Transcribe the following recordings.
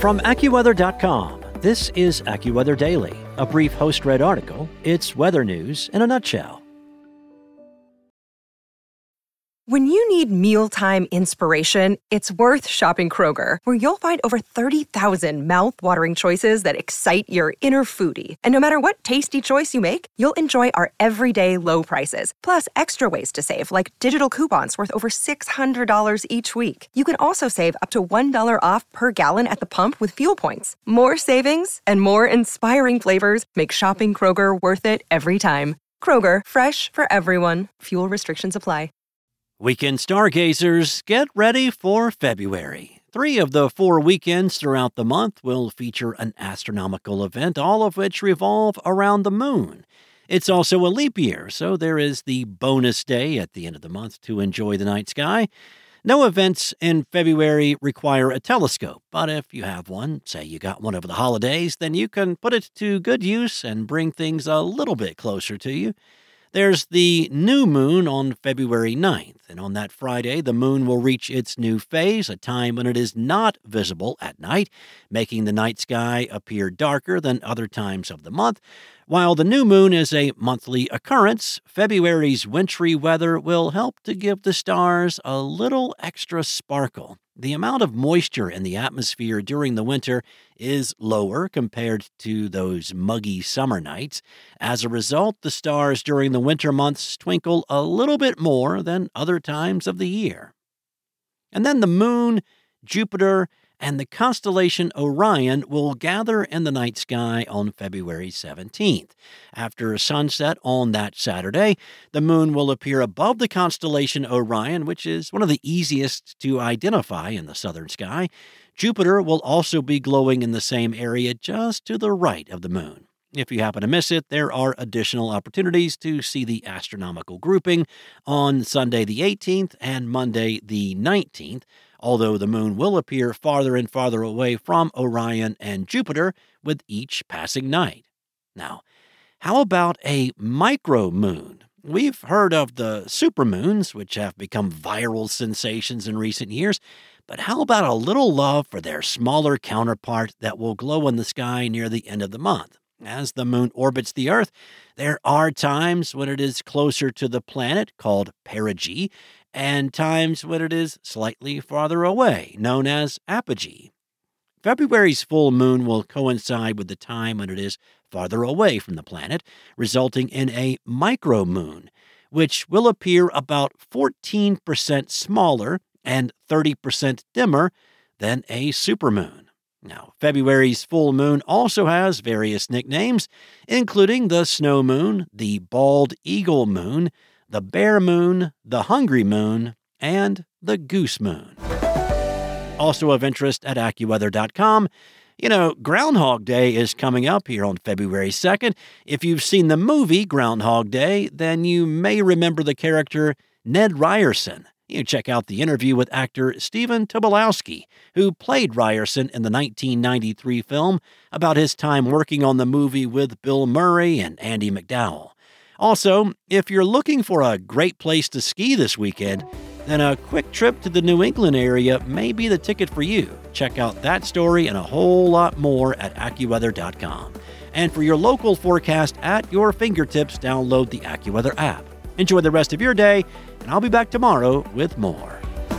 From AccuWeather.com, this is AccuWeather Daily, a brief host-read article. It's weather news in a nutshell. When you need mealtime inspiration, it's worth shopping Kroger, where you'll find over 30,000 mouth-watering choices that excite your inner foodie. And no matter what tasty choice you make, you'll enjoy our everyday low prices, plus extra ways to save, like digital coupons worth over $600 each week. You can also save up to $1 off per gallon at the pump with fuel points. More savings and more inspiring flavors make shopping Kroger worth it every time. Kroger, fresh for everyone. Fuel restrictions apply. Weekend stargazers, get ready for February. 3 of the 4 weekends throughout the month will feature an astronomical event, all of which revolve around the moon. It's also a leap year, so there is the bonus day at the end of the month to enjoy the night sky. No events in February require a telescope, but if you have one, say you got one over the holidays, then you can put it to good use and bring things a little bit closer to you. There's the new moon on February 9th, and on that Friday, the moon will reach its new phase, a time when it is not visible at night, making the night sky appear darker than other times of the month. While the new moon is a monthly occurrence, February's wintry weather will help to give the stars a little extra sparkle. The amount of moisture in the atmosphere during the winter is lower compared to those muggy summer nights. As a result, the stars during the winter months twinkle a little bit more than other times of the year. And then the moon, Jupiter, and the constellation Orion will gather in the night sky on February 17th. After sunset on that Saturday, the moon will appear above the constellation Orion, which is one of the easiest to identify in the southern sky. Jupiter will also be glowing in the same area just to the right of the moon. If you happen to miss it, there are additional opportunities to see the astronomical grouping on Sunday the 18th and Monday the 19th, although the moon will appear farther and farther away from Orion and Jupiter with each passing night. Now, how about a micromoon? We've heard of the supermoons, which have become viral sensations in recent years, but how about a little love for their smaller counterpart that will glow in the sky near the end of the month? As the moon orbits the Earth, there are times when it is closer to the planet, called perigee, and times when it is slightly farther away, known as apogee. February's full moon will coincide with the time when it is farther away from the planet, resulting in a micromoon, which will appear about 14% smaller and 30% dimmer than a supermoon. Now, February's full moon also has various nicknames, including the snow moon, the bald eagle moon, the bear moon, the hungry moon, and the goose moon. Also of interest at AccuWeather.com, Groundhog Day is coming up here on February 2nd. If you've seen the movie Groundhog Day, then you may remember the character Ned Ryerson. You check out the interview with actor Stephen Tobolowsky, who played Ryerson in the 1993 film about his time working on the movie with Bill Murray and Andie MacDowell. Also, if you're looking for a great place to ski this weekend, then a quick trip to the New England area may be the ticket for you. Check out that story and a whole lot more at AccuWeather.com. And for your local forecast at your fingertips, download the AccuWeather app. Enjoy the rest of your day, and I'll be back tomorrow with more.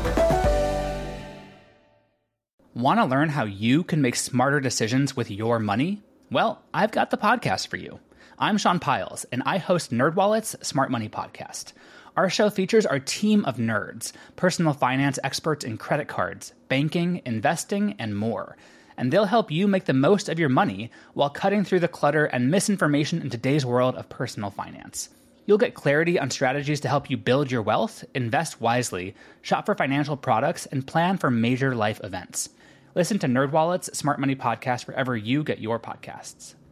Want to learn how you can make smarter decisions with your money? Well, I've got the podcast for you. I'm Sean Piles, and I host NerdWallet's Smart Money Podcast. Our show features our team of nerds, personal finance experts in credit cards, banking, investing, and more. And they'll help you make the most of your money while cutting through the clutter and misinformation in today's world of personal finance. You'll get clarity on strategies to help you build your wealth, invest wisely, shop for financial products, and plan for major life events. Listen to NerdWallet's Smart Money Podcast wherever you get your podcasts.